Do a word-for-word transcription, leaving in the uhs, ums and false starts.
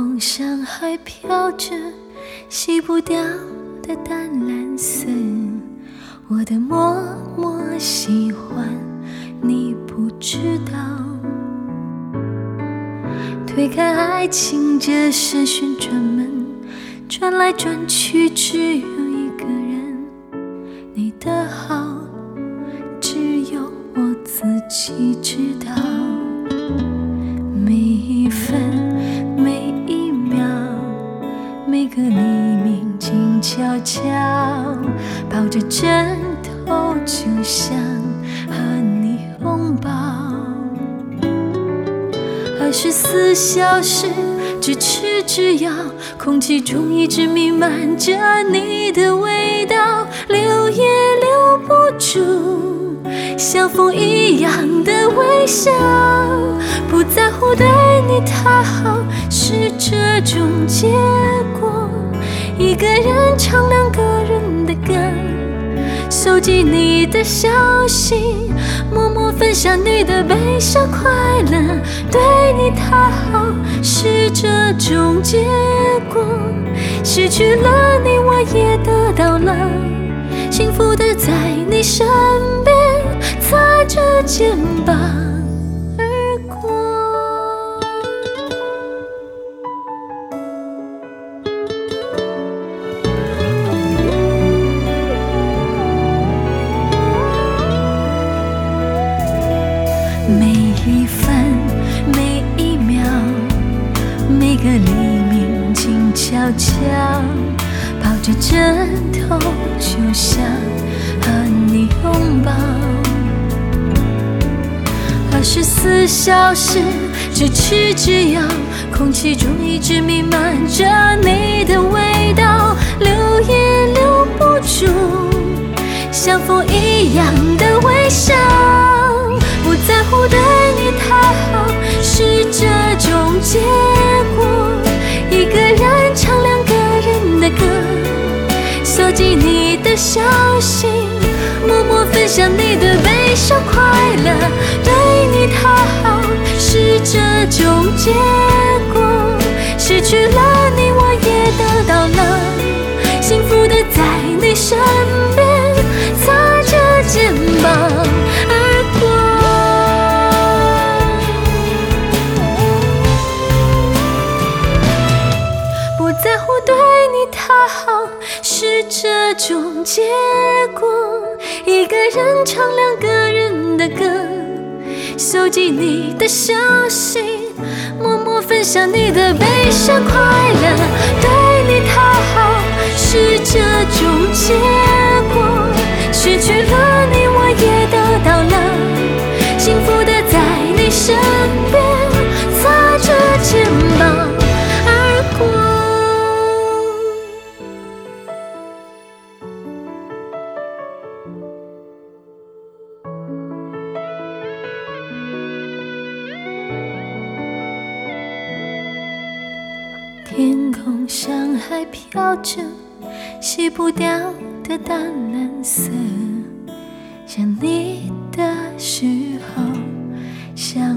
空上还飘着洗不掉的淡蓝色，我的默默喜欢你不知道。推开爱情这扇旋转门，转来转去只有一个人，你的好只有我自己知道。每一分每一秒，每个黎明静悄悄，抱着枕头就想和你拥抱。二十四小时咫尺之遥，空气中一直弥漫着你的味道，留也留不住像风一样的微笑。不在乎对你太好是这种结果，一个人唱两个人的歌，收集你的消息，默默分享你的悲伤快乐。对你太好是这种结果，失去了你我也得到了，幸福的在你身边，擦着肩膀而过。每一分每一秒，每个黎明静悄悄，抱着枕头就想和你拥抱。二十四小时咫尺之遥，空气中一直弥漫着你的味道，留也留不住像风一样的微笑。不在乎对你太好是这种结果，一个人唱两个人的歌，收集你的消息，默默分享你的悲伤快乐。对你太好是这种结果，失去了你我也得到了，幸福的在你身边，擦着肩膀而过。不在乎对你太好是这种结果，一个人唱两个人的歌，收集你的消息，默默分享你的悲伤快乐。对你太好是这种结果，失去了你我也得到了，幸福的在你身边，擦着肩膀而过。天空上还飘着洗不掉的淡蓝色，想你的时候想